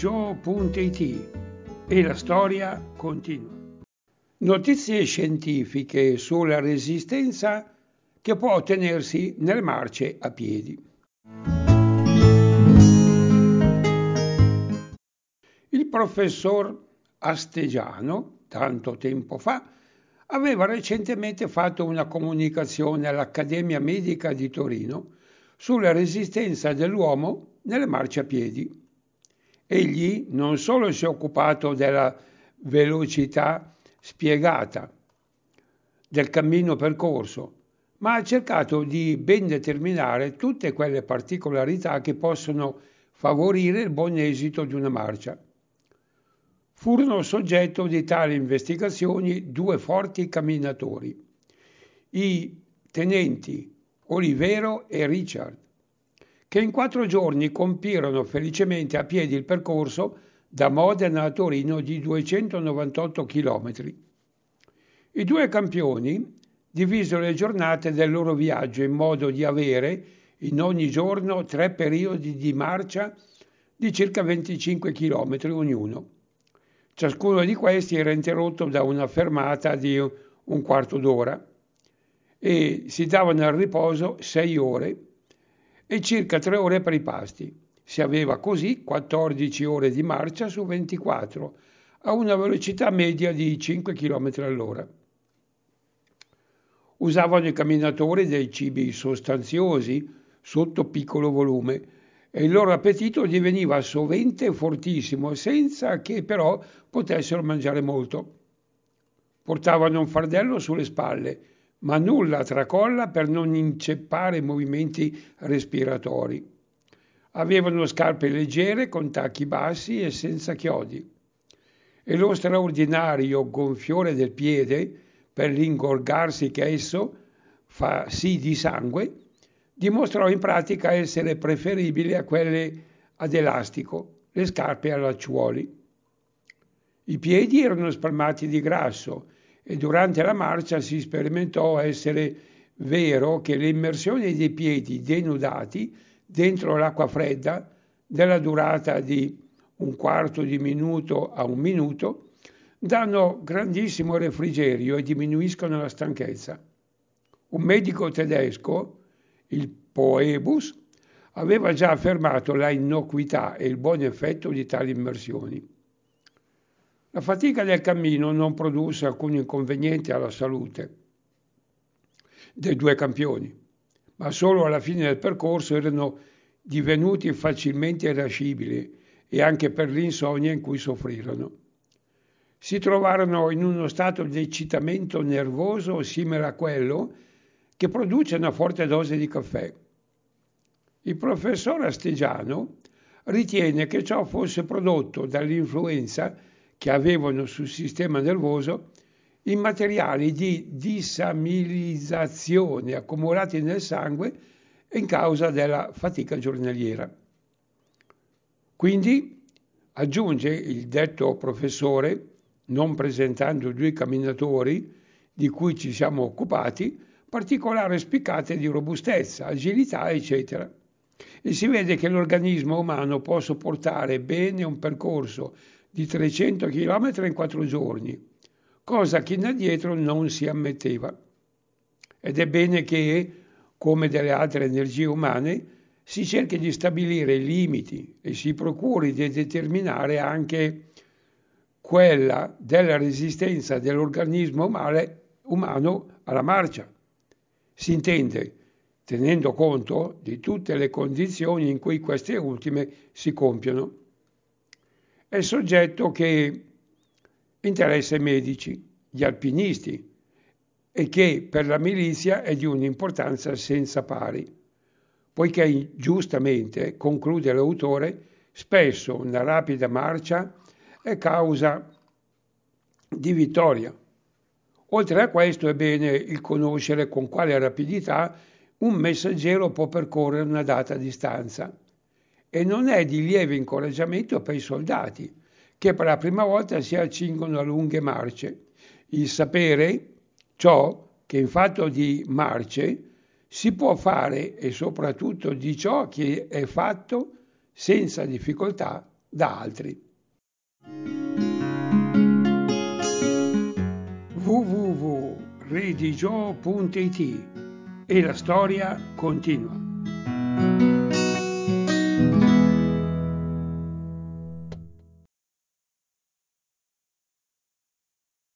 TheGeo.it e la storia continua. Notizie scientifiche sulla resistenza che può ottenersi nelle marce a piedi. Il professor Astegiano, tanto tempo fa, aveva recentemente fatto una comunicazione all'Accademia Medica di Torino sulla resistenza dell'uomo nelle marce a piedi. Egli non solo si è occupato della velocità spiegata del cammino percorso, ma ha cercato di ben determinare tutte quelle particolarità che possono favorire il buon esito di una marcia. Furono soggetto di tali investigazioni due forti camminatori, i tenenti Olivero e Richard, che in 4 giorni compirono felicemente a piedi il percorso da Modena a Torino di 298 km. I due campioni divisero le giornate del loro viaggio in modo di avere in ogni giorno 3 periodi di marcia di circa 25 km ognuno. Ciascuno di questi era interrotto da una fermata di un quarto d'ora e si davano al riposo 6 ore e circa 3 ore per i pasti. Si aveva così 14 ore di marcia su 24 a una velocità media di 5 km all'ora. Usavano i camminatori dei cibi sostanziosi sotto piccolo volume e il loro appetito diveniva sovente fortissimo senza che però potessero mangiare molto. Portavano un fardello sulle spalle, ma nulla a tracolla per non inceppare i movimenti respiratori. Avevano scarpe leggere con tacchi bassi e senza chiodi. E lo straordinario gonfiore del piede, per l'ingorgarsi che esso fa sì di sangue, dimostrò in pratica essere preferibile a quelle ad elastico, le scarpe a lacciuoli. I piedi erano spalmati di grasso e durante la marcia si sperimentò essere vero che l'immersione dei piedi denudati dentro l'acqua fredda, della durata di un quarto di minuto a un minuto, danno grandissimo refrigerio e diminuiscono la stanchezza. Un medico tedesco, il Poebus, aveva già affermato la innocuità e il buon effetto di tali immersioni. La fatica del cammino non produsse alcun inconveniente alla salute dei due campioni, ma solo alla fine del percorso erano divenuti facilmente irascibili e anche per l'insonnia in cui soffrirono. Si trovarono in uno stato di eccitamento nervoso simile a quello che produce una forte dose di caffè. Il professor Astegiano ritiene che ciò fosse prodotto dall'influenza che avevano sul sistema nervoso i materiali di disamilizzazione accumulati nel sangue in causa della fatica giornaliera. Quindi, aggiunge il detto professore, non presentando i due camminatori di cui ci siamo occupati, particolari spiccate di robustezza, agilità, eccetera. E si vede che l'organismo umano può sopportare bene un percorso di 300 km in 4 giorni, cosa che in addietro non si ammetteva. Ed è bene che, come delle altre energie umane, si cerchi di stabilire i limiti e si procuri di determinare anche quella della resistenza dell'organismo umano alla marcia. Si intende tenendo conto di tutte le condizioni in cui queste ultime si compiono. È il soggetto che interessa i medici, gli alpinisti, e che per la milizia è di un'importanza senza pari, poiché giustamente, conclude l'autore, spesso una rapida marcia è causa di vittoria. Oltre a questo è bene il conoscere con quale rapidità un messaggero può percorrere una data distanza e non è di lieve incoraggiamento per i soldati che per la prima volta si accingono a lunghe marce. Il sapere ciò che in fatto di marce si può fare e soprattutto di ciò che è fatto senza difficoltà da altri. www.redigio.it e la storia continua.